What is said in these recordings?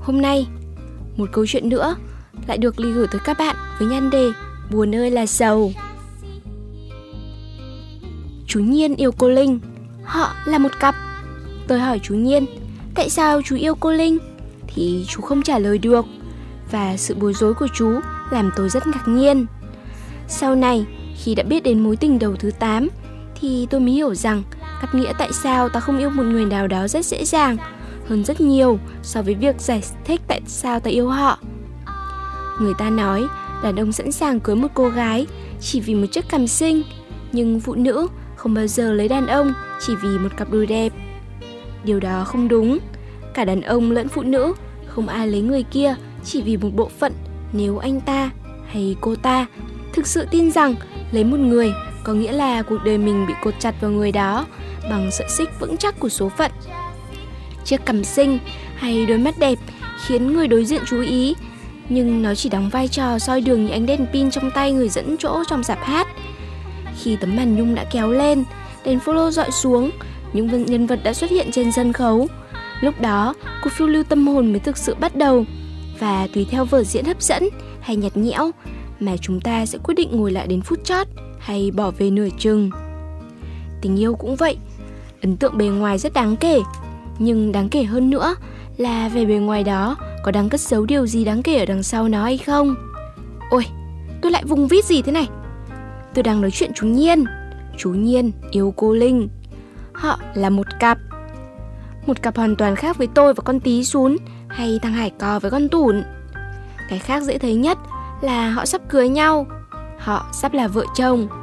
Hôm nay, một câu chuyện nữa lại được Ly gửi tới các bạn với nhan đề Buồn ơi là sầu. Chú Nhiên yêu cô Linh, họ là một cặp. Tôi hỏi chú Nhiên, tại sao chú yêu cô Linh? Thì chú không trả lời được. Và sự bối rối của chú làm tôi rất ngạc nhiên. Sau này, khi đã biết đến mối tình đầu thứ 8, thì tôi mới hiểu rằng cắt nghĩa tại sao ta không yêu một người nào đó rất dễ dàng hơn rất nhiều so với việc giải thích tại sao ta yêu họ. Người ta nói đàn ông sẵn sàng cưới một cô gái chỉ vì một chiếc cằm xinh, nhưng phụ nữ không bao giờ lấy đàn ông chỉ vì một cặp đùi đẹp. Điều đó không đúng. Cả đàn ông lẫn phụ nữ không ai lấy người kia chỉ vì một bộ phận, nếu anh ta hay cô ta thực sự tin rằng lấy một người có nghĩa là cuộc đời mình bị cột chặt vào người đó bằng sợi xích vững chắc của số phận. Chiếc cằm xinh hay đôi mắt đẹp khiến người đối diện chú ý, nhưng nó chỉ đóng vai trò soi đường như ánh đèn pin trong tay người dẫn chỗ trong rạp hát. Khi tấm màn nhung đã kéo lên, đèn photo dọi xuống, những nhân vật đã xuất hiện trên sân khấu. Lúc đó, cuộc phiêu lưu tâm hồn mới thực sự bắt đầu. Và tùy theo vở diễn hấp dẫn hay nhạt nhẽo mà chúng ta sẽ quyết định ngồi lại đến phút chót hay bỏ về nửa chừng. Tình yêu cũng vậy. Ấn tượng bề ngoài rất đáng kể, nhưng đáng kể hơn nữa là về bề ngoài đó có đang cất giấu điều gì đáng kể ở đằng sau nó hay không. Ôi, tôi lại vùng vít gì thế này? Tôi đang nói chuyện chú Nhiên. Chú Nhiên yêu cô Linh. Họ là một cặp. Một cặp hoàn toàn khác với tôi và con tí sún hay thằng Hải Cò với con Tủn. Cái khác dễ thấy nhất là họ sắp cưới nhau. Họ sắp là vợ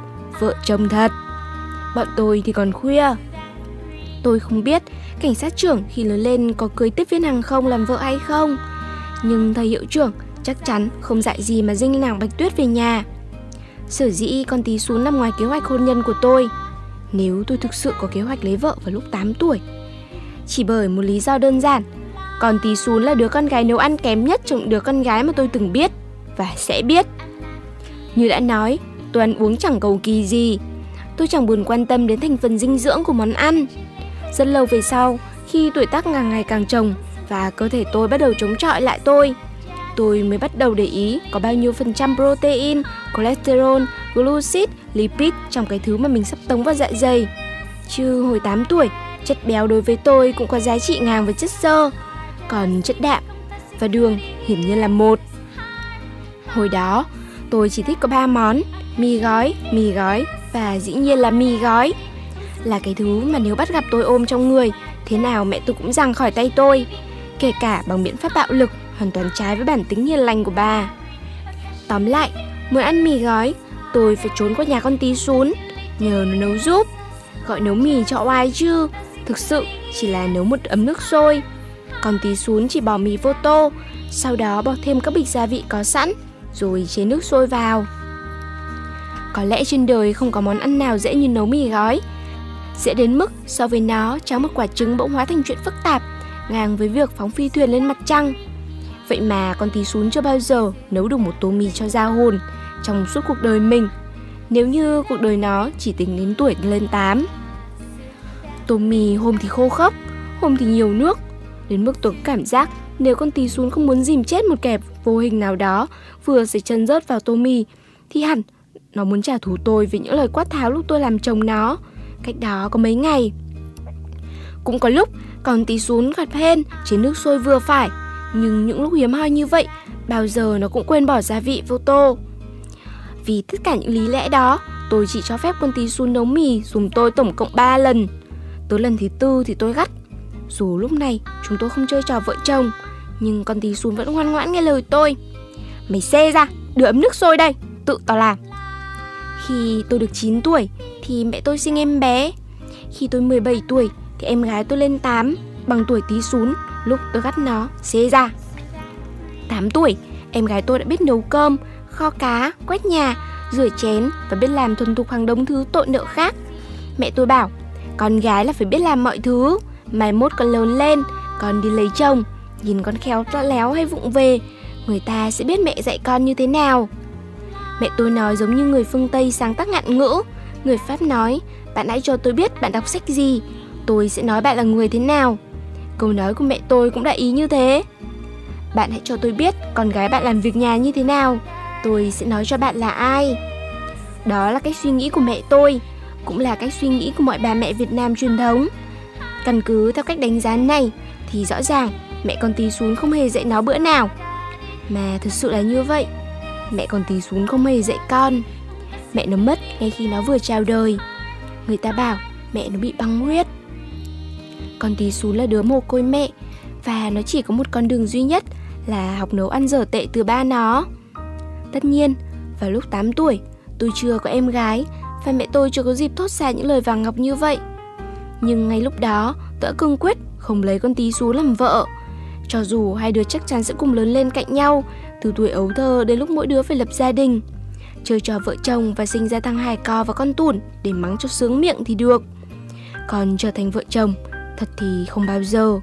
chồng thật. Bọn tôi thì còn khuya. Tôi không biết cảnh sát trưởng khi lớn lên có cưới tiếp viên hàng không làm vợ hay không, nhưng thầy hiệu trưởng chắc chắn không dạy gì mà dinh nàng Bạch Tuyết về nhà. Sở dĩ con tí sún nằm ngoài kế hoạch hôn nhân của tôi, nếu tôi thực sự có kế hoạch lấy vợ vào lúc 8 tuổi. Chỉ bởi một lý do đơn giản, con tí sún là đứa con gái nấu ăn kém nhất trong đứa con gái mà tôi từng biết và sẽ biết. Như đã nói, tôi ăn uống chẳng cầu kỳ gì. Tôi chẳng buồn quan tâm đến thành phần dinh dưỡng của món ăn. Rất lâu về sau, khi tuổi tác càng ngày càng chồng và cơ thể tôi bắt đầu chống chọi lại tôi mới bắt đầu để ý có bao nhiêu phần trăm protein, cholesterol, glucid, lipid trong cái thứ mà mình sắp tống vào dạ dày. Chứ hồi 8 tuổi, chất béo đối với tôi cũng có giá trị ngang với chất xơ, còn chất đạm và đường hiển nhiên là 1. Hồi đó, tôi chỉ thích có 3 món: mì gói và dĩ nhiên là mì gói. Là cái thứ mà nếu bắt gặp tôi ôm trong người, thế nào mẹ tôi cũng giằng khỏi tay tôi, kể cả bằng biện pháp bạo lực hoàn toàn trái với bản tính hiền lành của bà. Tóm lại, muốn ăn mì gói, tôi phải trốn qua nhà con tí sún, nhờ nó nấu giúp. Gọi nấu mì cho oai chứ, thực sự chỉ là nấu một ấm nước sôi. Con tí sún chỉ bỏ mì vô tô, sau đó bỏ thêm các bịch gia vị có sẵn, rồi chế nước sôi vào. Có lẽ trên đời không có món ăn nào dễ như nấu mì gói. Dễ đến mức so với nó, tráng một quả trứng bỗng hóa thành chuyện phức tạp, ngang với việc phóng phi thuyền lên mặt trăng. Vậy mà con tí sún chưa bao giờ nấu được một tô mì cho ra hồn trong suốt cuộc đời mình, nếu như cuộc đời nó chỉ tính đến tuổi lên 8. Tô mì hôm thì khô khốc, hôm thì nhiều nước, đến mức tôi cảm giác nếu con tí sún không muốn dìm chết một kẻ vô hình nào đó vừa sẽ chân rớt vào tô mì, thì hẳn nó muốn trả thù tôi vì những lời quát tháo lúc tôi làm chồng nó, cách đó có mấy ngày. Cũng có lúc con tí sún gạt hên chế nước sôi vừa phải, nhưng những lúc hiếm hoi như vậy, bao giờ nó cũng quên bỏ gia vị vô tô. Vì tất cả những lý lẽ đó, tôi chỉ cho phép con tí sún nấu mì dùm tôi tổng cộng 3 lần. Tới lần thứ 4 thì tôi gắt. Dù lúc này chúng tôi không chơi trò vợ chồng, nhưng con tí sún vẫn ngoan ngoãn nghe lời tôi. Mày xê ra, đưa ấm nước sôi đây, tự tao làm. Khi tôi được 9 tuổi thì mẹ tôi sinh em bé. Khi tôi 17 tuổi thì em gái tôi lên 8, bằng tuổi tí sún lúc tôi gắt nó xê ra. 8 tuổi, em gái tôi đã biết nấu cơm, kho cá, quét nhà, rửa chén và biết làm thuần thục hàng đống thứ tội nợ khác. Mẹ tôi bảo, con gái là phải biết làm mọi thứ, mai mốt con lớn lên, con đi lấy chồng, nhìn con khéo léo hay vụng về, người ta sẽ biết mẹ dạy con như thế nào. Mẹ tôi nói giống như người phương Tây sáng tác ngạn ngữ. Người Pháp nói, bạn hãy cho tôi biết bạn đọc sách gì, tôi sẽ nói bạn là người thế nào. Câu nói của mẹ tôi cũng đã ý như thế. bạn hãy cho tôi biết con gái bạn làm việc nhà như thế nào. Tôi sẽ nói cho bạn là ai. Đó là cách suy nghĩ của mẹ tôi, cũng là cách suy nghĩ của mọi bà mẹ Việt Nam truyền thống. Căn cứ theo cách đánh giá này thì rõ ràng mẹ con Tí Xún không hề dạy nó bữa nào. Mà thật sự là như vậy, mẹ con Tí Xún không hề dạy con. Mẹ nó mất ngay khi nó vừa chào đời. Người ta bảo mẹ nó bị băng huyết. Con Tí Xún là đứa mồ côi mẹ, và nó chỉ có một con đường duy nhất là học nấu ăn dở tệ từ ba nó. Tất nhiên, vào lúc 8 tuổi, tôi chưa có em gái, và mẹ tôi chưa có dịp thốt ra những lời vàng ngọc như vậy. Nhưng ngay lúc đó, tôi đã cương quyết không lấy con Tí Xún làm vợ. Cho dù hai đứa chắc chắn sẽ cùng lớn lên cạnh nhau, từ tuổi ấu thơ đến lúc mỗi đứa phải lập gia đình. Chơi trò vợ chồng và sinh ra thằng hài cò và con tủn để mắng cho sướng miệng thì được. Còn trở thành vợ chồng, thật thì không bao giờ.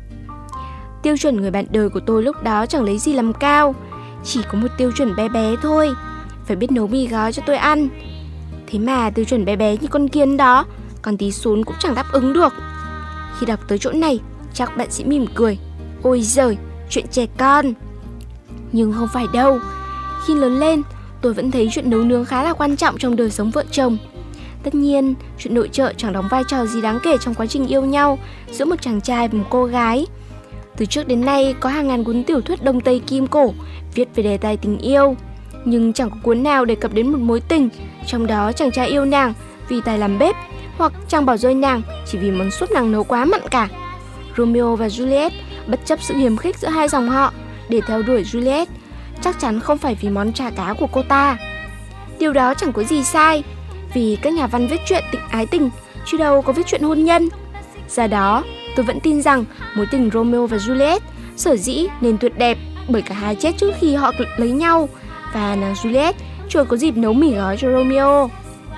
Tiêu chuẩn người bạn đời của tôi lúc đó chẳng lấy gì làm cao, chỉ có một tiêu chuẩn bé bé thôi, phải biết nấu mì gói cho tôi ăn. Thế mà tiêu chuẩn bé bé như con kiến đó, con Tí Xún cũng chẳng đáp ứng được. Khi đọc tới chỗ này, chắc bạn sẽ mỉm cười: ôi giời, chuyện trẻ con. Nhưng không phải đâu. Khi lớn lên, tôi vẫn thấy chuyện nấu nướng khá là quan trọng trong đời sống vợ chồng. Tất nhiên, chuyện nội trợ chẳng đóng vai trò gì đáng kể trong quá trình yêu nhau giữa một chàng trai và một cô gái. Từ trước đến nay có hàng ngàn cuốn tiểu thuyết Đông Tây Kim Cổ viết về đề tài tình yêu, nhưng chẳng có cuốn nào đề cập đến một mối tình trong đó chàng trai yêu nàng vì tài làm bếp, hoặc chàng bỏ rơi nàng chỉ vì món súp nàng nấu quá mặn cả. Romeo và Juliet bất chấp sự hiềm khích giữa hai dòng họ để theo đuổi Juliet, chắc chắn không phải vì món chả cá của cô ta. Điều đó chẳng có gì sai, vì các nhà văn viết truyện ái tình chứ đâu có viết truyện hôn nhân. Do đó, tôi vẫn tin rằng mối tình Romeo và Juliet sở dĩ nên tuyệt đẹp bởi cả hai chết trước khi họ lấy nhau, và nàng Juliet chưa có dịp nấu mì gói cho Romeo.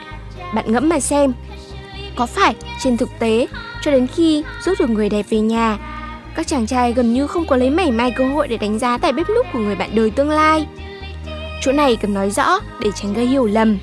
Bạn ngẫm mà xem, có phải trên thực tế cho đến khi rước được người đẹp về nhà, các chàng trai gần như không có lấy mảy may cơ hội để đánh giá tài bếp núc của người bạn đời tương lai? Chỗ này cần nói rõ để tránh gây hiểu lầm.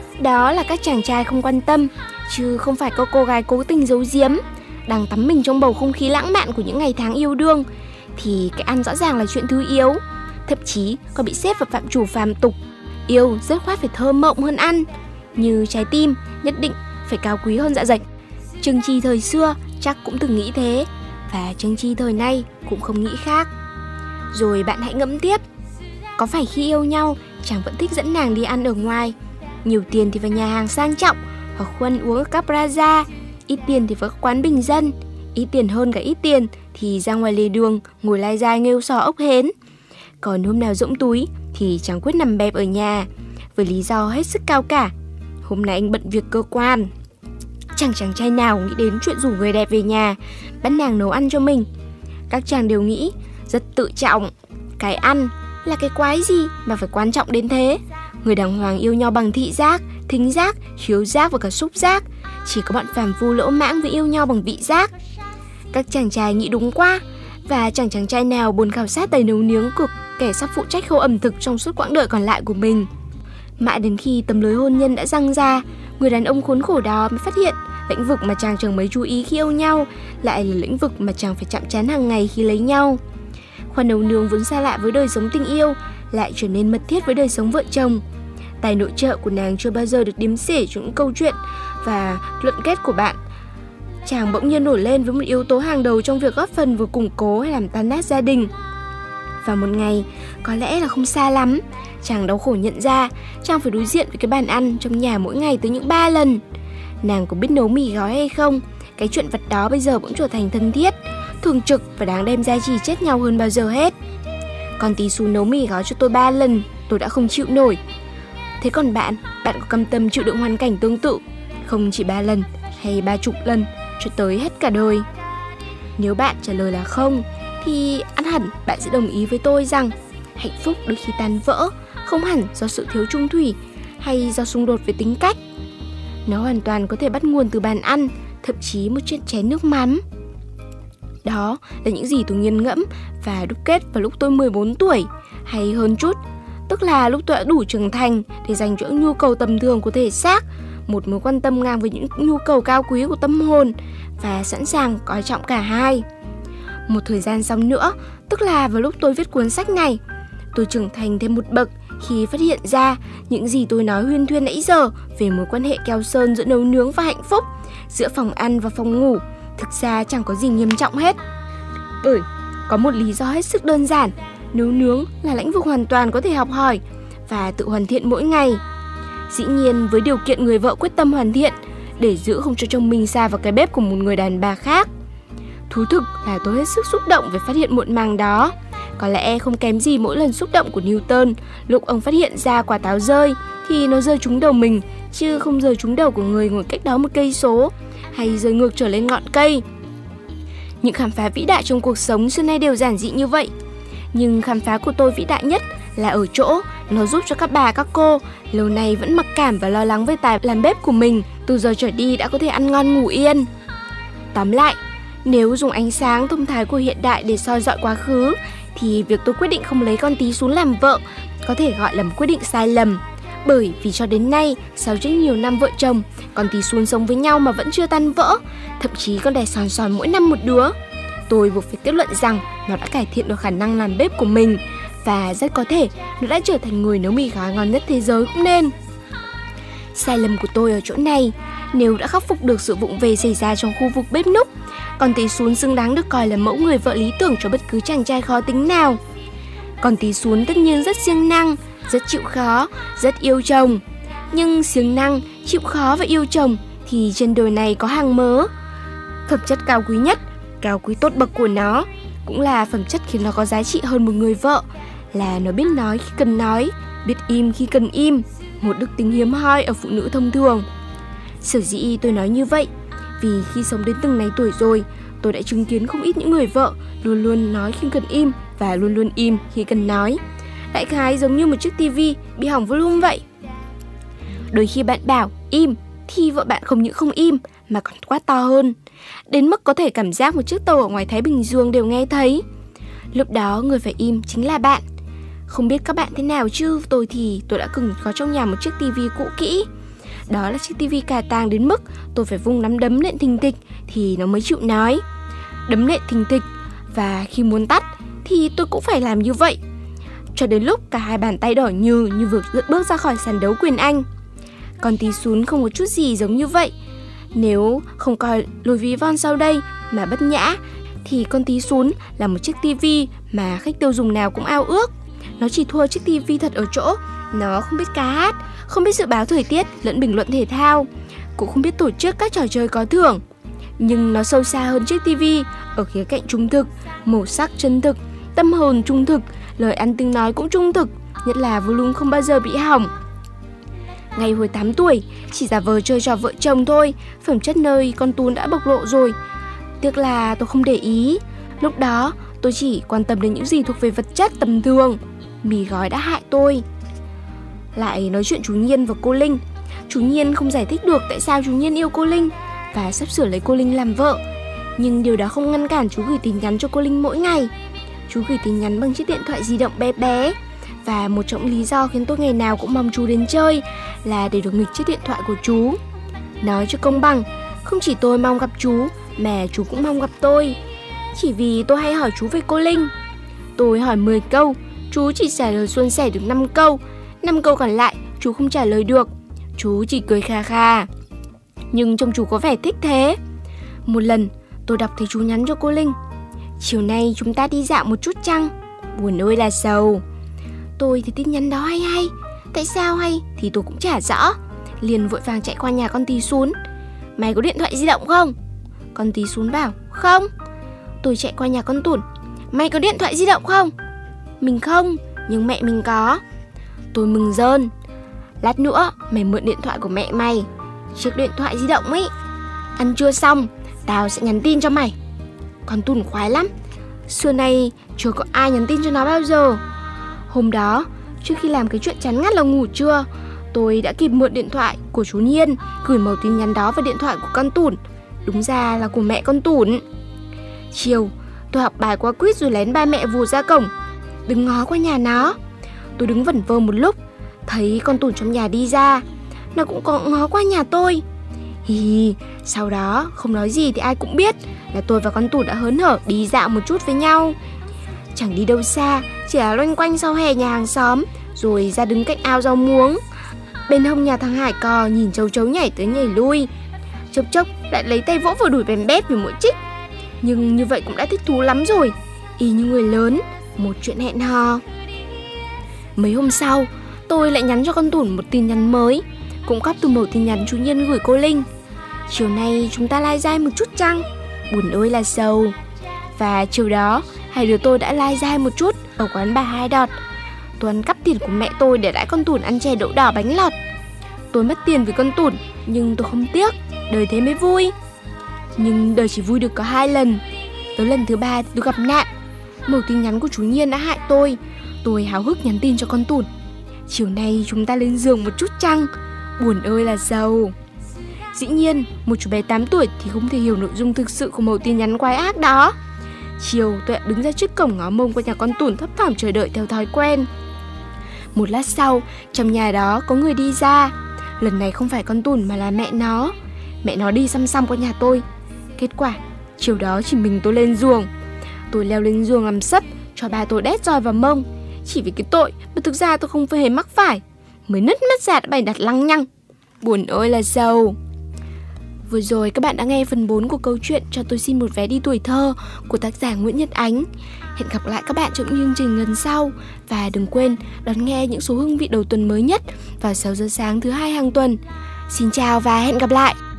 Đó là các chàng trai không quan tâm, chứ không phải có cô gái cố tình giấu giếm, đang tắm mình trong bầu không khí lãng mạn của những ngày tháng yêu đương. Thì cái ăn rõ ràng là chuyện thứ yếu, thậm chí còn bị xếp vào phạm trù phàm tục. Yêu rất khoát phải thơm mộng hơn ăn, như trái tim nhất định phải cao quý hơn dạ dày. Trương Chi thời xưa chắc cũng từng nghĩ thế, và Trương Chi thời nay cũng không nghĩ khác. Rồi bạn hãy ngẫm tiếp, có phải khi yêu nhau chàng vẫn thích dẫn nàng đi ăn ở ngoài, nhiều tiền thì vào nhà hàng sang trọng hoặc ăn uống ở các plaza, ít tiền thì vào các quán bình dân, ít tiền hơn cả ít tiền thì ra ngoài lề đường ngồi lai dai nghêu sò ốc hến. Còn hôm nào rỗng túi thì chàng quyết nằm bẹp ở nhà với lý do hết sức cao cả: hôm nay anh bận việc cơ quan. Chẳng chàng trai nào nghĩ đến chuyện rủ người đẹp về nhà bắt nàng nấu ăn cho mình. Các chàng đều nghĩ rất tự trọng, cái ăn là cái quái gì mà phải quan trọng đến thế. Người đàng hoàng yêu nhau bằng thị giác, thính giác, khiếu giác và cả xúc giác. Chỉ có bọn phàm phu lỗ mãng mới yêu nhau bằng vị giác. Các chàng trai nghĩ đúng quá, và chẳng chàng trai nào buồn khảo sát tài nấu nướng của kẻ sắp phụ trách khâu ẩm thực trong suốt quãng đời còn lại của mình. Mãi đến khi tấm lưới hôn nhân đã giăng ra, người đàn ông khốn khổ đó mới phát hiện lĩnh vực mà chàng chẳng mấy chú ý khi yêu nhau lại là lĩnh vực mà chàng phải chạm trán hàng ngày khi lấy nhau. Khoa nấu nướng vốn xa lạ với đời sống tình yêu lại trở nên mật thiết với đời sống vợ chồng. Tài nội trợ của nàng chưa bao giờ được đếm xể trong những câu chuyện và luận kết của bạn. Chàng bỗng nhiên nổi lên với một yếu tố hàng đầu trong việc góp phần vừa củng cố hay làm tan nát gia đình. Và một ngày, có lẽ là không xa lắm, chàng đau khổ nhận ra chàng phải đối diện với cái bàn ăn trong nhà mỗi ngày tới những 3 lần. Nàng có biết nấu mì gói hay không? Cái chuyện vật đó bây giờ bỗng trở thành thân thiết, thường trực và đáng đem ra chỉ chết nhau hơn bao giờ hết. Còn Tí Xún nấu mì gói cho tôi 3 lần, tôi đã không chịu nổi. Thế còn bạn có cam tâm chịu đựng hoàn cảnh tương tự, không chỉ 3 lần hay 30 lần, cho tới hết cả đời? Nếu bạn trả lời là không, thì ăn hẳn bạn sẽ đồng ý với tôi rằng hạnh phúc đôi khi tan vỡ không hẳn do sự thiếu chung thủy hay do xung đột về tính cách. Nó hoàn toàn có thể bắt nguồn từ bàn ăn, thậm chí một chiếc chén nước mắm. Đó là những gì tôi nghiền ngẫm và đúc kết vào lúc tôi 14 tuổi, hay hơn chút, tức là lúc tôi đã đủ trưởng thành để dành cho những nhu cầu tầm thường của thể xác một mối quan tâm ngang với những nhu cầu cao quý của tâm hồn, và sẵn sàng coi trọng cả hai. Một thời gian sau nữa, tức là vào lúc tôi viết cuốn sách này, tôi trưởng thành thêm một bậc khi phát hiện ra những gì tôi nói huyên thuyên nãy giờ về mối quan hệ keo sơn giữa nấu nướng và hạnh phúc, giữa phòng ăn và phòng ngủ, thực ra chẳng có gì nghiêm trọng hết. Bởi có một lý do hết sức đơn giản, nấu nướng là lĩnh vực hoàn toàn có thể học hỏi và tự hoàn thiện mỗi ngày. Dĩ nhiên với điều kiện người vợ quyết tâm hoàn thiện để giữ không cho chồng mình sa vào cái bếp của một người đàn bà khác. Thú thực là tôi hết sức xúc động về phát hiện muộn màng đó. Có lẽ không kém gì mỗi lần xúc động của Newton lúc ông phát hiện ra quả táo rơi thì nó rơi trúng đầu mình, chứ không rơi trúng đầu của người ngồi cách đó 1 cây số, hay rơi ngược trở lên ngọn cây. Những khám phá vĩ đại trong cuộc sống xưa nay đều giản dị như vậy. Nhưng khám phá của tôi vĩ đại nhất là ở chỗ nó giúp cho các bà các cô lâu nay vẫn mặc cảm và lo lắng về tài làm bếp của mình, từ giờ trở đi đã có thể ăn ngon ngủ yên. Tóm lại, nếu dùng ánh sáng thông thái của hiện đại để soi dọi quá khứ thì việc tôi quyết định không lấy con tí Xún làm vợ có thể gọi là một quyết định sai lầm. Bởi vì cho đến nay, sau rất nhiều năm vợ chồng, con tí Xún sống với nhau mà vẫn chưa tan vỡ, thậm chí còn đẻ sòn mỗi năm một đứa. Tôi buộc phải kết luận rằng nó đã cải thiện được khả năng làm bếp của mình, và rất có thể nó đã trở thành người nấu mì gói ngon nhất thế giới cũng nên. Sai lầm của tôi ở chỗ này, nếu đã khắc phục được sự vụng về xảy ra trong khu vực bếp núc, con tí Xún xứng đáng được coi là mẫu người vợ lý tưởng cho bất cứ chàng trai khó tính nào. Con tí Xún tất nhiên rất siêng năng, rất chịu khó, rất yêu chồng. Nhưng siêng năng, chịu khó và yêu chồng thì trên đời này có hàng mớ. Phẩm chất cao quý nhất, cao quý tốt bậc của nó, cũng là phẩm chất khiến nó có giá trị hơn một người vợ, là nó biết nói khi cần nói, biết im khi cần im, một đức tính hiếm hoi ở phụ nữ thông thường. Sở dĩ tôi nói như vậy vì khi sống đến từng này tuổi rồi, tôi đã chứng kiến không ít những người vợ luôn luôn nói khi cần im và luôn luôn im khi cần nói. Đại khái giống như một chiếc tivi bị hỏng volume vậy. Đôi khi bạn bảo im thì vợ bạn không những không im mà còn quát to hơn, đến mức có thể cảm giác một chiếc tàu ở ngoài Thái Bình Dương đều nghe thấy. Lúc đó người phải im chính là bạn. Không biết các bạn thế nào chứ tôi đã từng có trong nhà một chiếc tivi cũ kỹ. Đó là chiếc tivi cà tàng đến mức tôi phải vung nắm đấm nện thình thịch thì nó mới chịu nói. Đấm nện thình thịch, và khi muốn tắt thì tôi cũng phải làm như vậy, cho đến lúc cả hai bàn tay đỏ như vừa bước ra khỏi sàn đấu quyền Anh. Con tí Xún không có chút gì giống như vậy. Nếu không coi lối ví von sau đây mà bất nhã thì con tí Xún là một chiếc tivi mà khách tiêu dùng nào cũng ao ước. Nó chỉ thua chiếc tivi thật ở chỗ nó không biết ca hát, không biết dự báo thời tiết lẫn bình luận thể thao, cũng không biết tổ chức các trò chơi có thưởng. Nhưng nó sâu xa hơn chiếc tivi ở khía cạnh trung thực, màu sắc chân thực, tâm hồn trung thực, lời ăn tiếng nói cũng trung thực, nhất là volume không bao giờ bị hỏng. Ngày hồi 8 tuổi, chỉ giả vờ chơi trò vợ chồng thôi, phẩm chất nơi con Tún đã bộc lộ rồi. Tiếc là tôi không để ý. Lúc đó tôi chỉ quan tâm đến những gì thuộc về vật chất tầm thường. Mì gói đã hại tôi. Lại nói chuyện chú Nhiên và cô Linh. Chú Nhiên không giải thích được tại sao chú Nhiên yêu cô Linh và sắp sửa lấy cô Linh làm vợ. Nhưng điều đó không ngăn cản chú gửi tin nhắn cho cô Linh mỗi ngày. Chú gửi tin nhắn bằng chiếc điện thoại di động bé bé. Và một trong lý do khiến tôi ngày nào cũng mong chú đến chơi là để được nghịch chiếc điện thoại của chú. Nói cho công bằng, không chỉ tôi mong gặp chú mà chú cũng mong gặp tôi. Chỉ vì tôi hay hỏi chú về cô Linh. Tôi hỏi 10 câu, chú chỉ trả lời suôn sẻ được 5 câu. 5 câu còn lại chú không trả lời được. Chú chỉ cười kha kha. Nhưng trông chú có vẻ thích thế. Một lần tôi đọc thấy chú nhắn cho cô Linh: chiều nay chúng ta đi dạo một chút chăng? Buồn ơi là sầu. Tôi thì tin nhắn đó hay. Tại sao hay thì tôi cũng chả rõ. Liền vội vàng chạy qua nhà con tí Xún. Mày có điện thoại di động không? Con tí Xún bảo không. Tôi chạy qua nhà con Tủn. Mày có điện thoại di động không? Mình không, nhưng mẹ mình có. Tôi mừng rơn. Lát nữa mày mượn điện thoại của mẹ mày, chiếc điện thoại di động ấy. Ăn trưa xong tao sẽ nhắn tin cho mày. Con Tủn khoái lắm. Xưa nay chưa có ai nhắn tin cho nó bao giờ. Hôm đó, trước khi làm cái chuyện chán ngắt là ngủ trưa, tôi đã kịp mượn điện thoại của chú Nhiên, gửi mẩu tin nhắn đó vào điện thoại của con Tủn. Đúng ra là của mẹ con Tủn. Chiều, tôi học bài qua quiz rồi lén ba mẹ vụt ra cổng, đứng ngó qua nhà nó. Tôi đứng vẩn vơ một lúc, thấy con Tủn trong nhà đi ra. Nó cũng có ngó qua nhà tôi. Hi, sau đó không nói gì thì ai cũng biết là tôi và con Tủn đã hớn hở đi dạo một chút với nhau. Chẳng đi đâu xa, chỉ là loanh quanh sau hè nhà hàng xóm, rồi ra đứng cạnh ao rau muống. Bên hông nhà thằng Hải Cò nhìn châu chấu nhảy tới nhảy lui, chốc chốc lại lấy tay vỗ vào đùi bèm bép vì mũi chích. Nhưng như vậy cũng đã thích thú lắm rồi, y như người lớn, một chuyện hẹn hò. Mấy hôm sau, tôi lại nhắn cho con Tủn một tin nhắn mới, cũng cóp từ mẩu tin nhắn chú Nhiên gửi cô Linh. Chiều nay chúng ta lai dai một chút chăng? Buồn ơi là sầu. Và chiều đó, hai đứa tôi đã lai dai một chút ở quán bà Hai Đọt. Tôi ăn cắp tiền của mẹ tôi để đãi con Tủn ăn chè đậu đỏ bánh lọt. Tôi mất tiền vì con Tủn, nhưng tôi không tiếc, đời thế mới vui. Nhưng đời chỉ vui được có 2 lần. Tới lần thứ 3 thì tôi gặp nạn. Mẩu tin nhắn của chú Nhiên đã hại tôi. Tôi háo hức nhắn tin cho con Tủn: chiều nay chúng ta lên giường một chút chăng? Buồn ơi là giàu. Dĩ nhiên, một chú bé 8 tuổi thì không thể hiểu nội dung thực sự của mẩu tin nhắn quái ác đó. Chiều tôi đã đứng ra trước cổng ngó mông qua nhà con Tủn thấp thỏm chờ đợi theo thói quen. Một lát sau, trong nhà đó có người đi ra. Lần này không phải con Tủn mà là mẹ nó. Mẹ nó đi xăm xăm qua nhà tôi. Kết quả, chiều đó chỉ mình tôi lên giường. Tôi leo lên giường làm sấp, cho ba tôi đét roi vào mông. Chỉ vì cái tội mà thực ra tôi không hề mắc phải. Mới nứt mất ra đã bày đặt lăng nhăng. Buồn ơi là giàu. Vừa rồi các bạn đã nghe phần 4 của câu chuyện Cho tôi xin một vé đi tuổi thơ của tác giả Nguyễn Nhật Ánh. Hẹn gặp lại các bạn trong chương trình lần sau. Và đừng quên đón nghe những số hương vị đầu tuần mới nhất vào 6 giờ sáng thứ 2 hàng tuần. Xin chào và hẹn gặp lại.